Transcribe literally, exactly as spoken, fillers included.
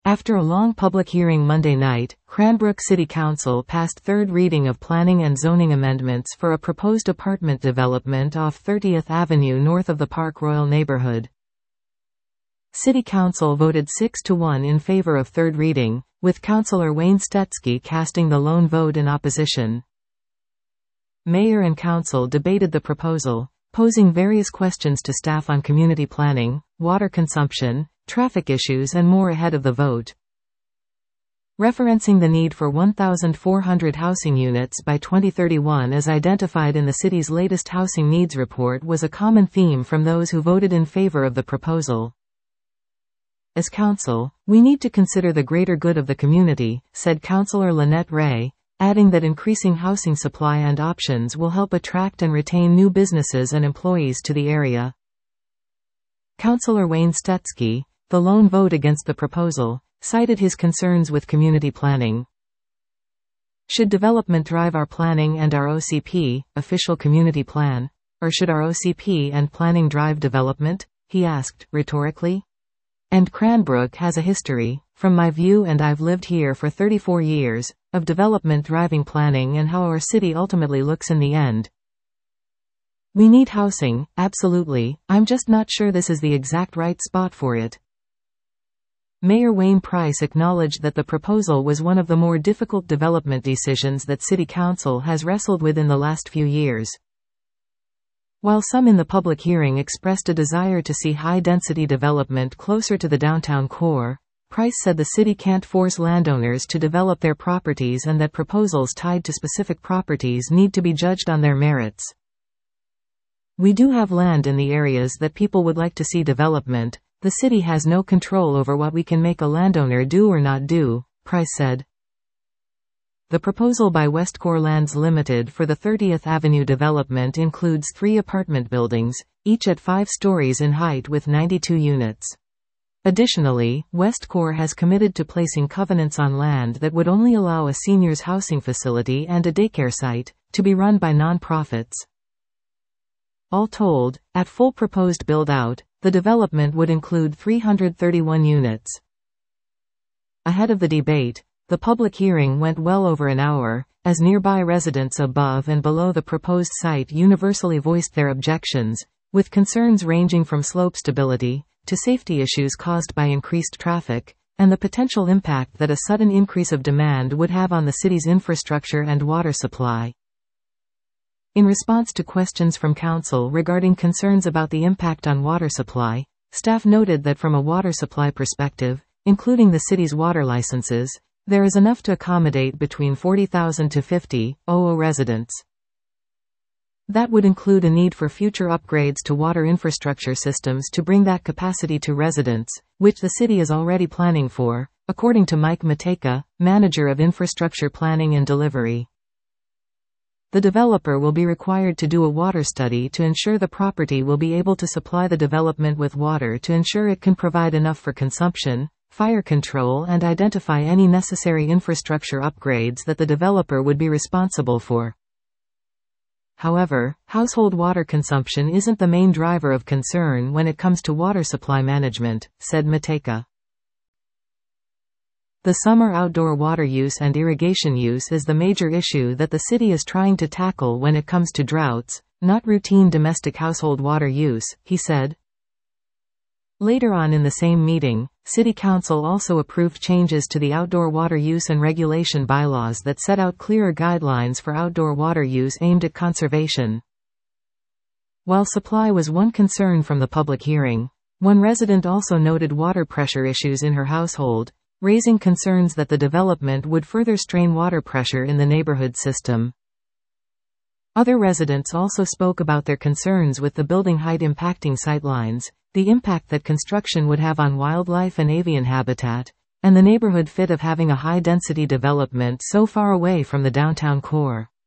After a long public hearing Monday night, Cranbrook City Council passed third reading of planning and zoning amendments for a proposed apartment development off thirtieth Avenue north of the Park Royal neighborhood. City Council voted six to one in favor of third reading, with Councillor Wayne Stetsky casting the lone vote in opposition. Mayor and Council debated the proposal, posing various questions to staff on community planning, water consumption, traffic issues and more ahead of the vote. Referencing the need for one thousand four hundred housing units by twenty thirty-one as identified in the city's latest housing needs report was a common theme from those who voted in favor of the proposal. As council, we need to consider the greater good of the community, said Councillor Lynette Ray, adding that increasing housing supply and options will help attract and retain new businesses and employees to the area. Councillor Wayne Stetsky, the lone vote against the proposal, cited his concerns with community planning. Should development drive our planning and our O C P, official community plan, or should our O C P and planning drive development? He asked, rhetorically. And Cranbrook has a history, from my view and I've lived here for thirty-four years, of development driving planning and how our city ultimately looks in the end. We need housing, absolutely, I'm just not sure this is the exact right spot for it. Mayor Wayne Price acknowledged that the proposal was one of the more difficult development decisions that City Council has wrestled with in the last few years. While some in the public hearing expressed a desire to see high-density development closer to the downtown core, Price said the city can't force landowners to develop their properties and that proposals tied to specific properties need to be judged on their merits. We do have land in the areas that people would like to see development. The city has no control over what we can make a landowner do or not do, Price said. The proposal by Westcore Lands Limited for the thirtieth Avenue development includes three apartment buildings, each at five stories in height with ninety-two units. Additionally, Westcore has committed to placing covenants on land that would only allow a seniors' housing facility and a daycare site, to be run by non-profits. All told, at full proposed build-out, the development would include three hundred thirty-one units. Ahead of the debate, the public hearing went well over an hour, as nearby residents above and below the proposed site universally voiced their objections, with concerns ranging from slope stability, to safety issues caused by increased traffic, and the potential impact that a sudden increase of demand would have on the city's infrastructure and water supply. In response to questions from Council regarding concerns about the impact on water supply, staff noted that from a water supply perspective, including the city's water licenses, there is enough to accommodate between forty thousand to fifty thousand residents. That would include a need for future upgrades to water infrastructure systems to bring that capacity to residents, which the city is already planning for, according to Mike Matejka, manager of infrastructure planning and delivery. The developer will be required to do a water study to ensure the property will be able to supply the development with water to ensure it can provide enough for consumption, fire control and identify any necessary infrastructure upgrades that the developer would be responsible for. However, household water consumption isn't the main driver of concern when it comes to water supply management, said Matejka. The summer outdoor water use and irrigation use is the major issue that the city is trying to tackle when it comes to droughts, not routine domestic household water use, he said. Later on in the same meeting, City Council also approved changes to the outdoor water use and regulation bylaws that set out clearer guidelines for outdoor water use aimed at conservation. While supply was one concern from the public hearing, one resident also noted water pressure issues in her household, raising concerns that the development would further strain water pressure in the neighborhood system. Other residents also spoke about their concerns with the building height impacting sightlines, the impact that construction would have on wildlife and avian habitat, and the neighborhood fit of having a high-density development so far away from the downtown core.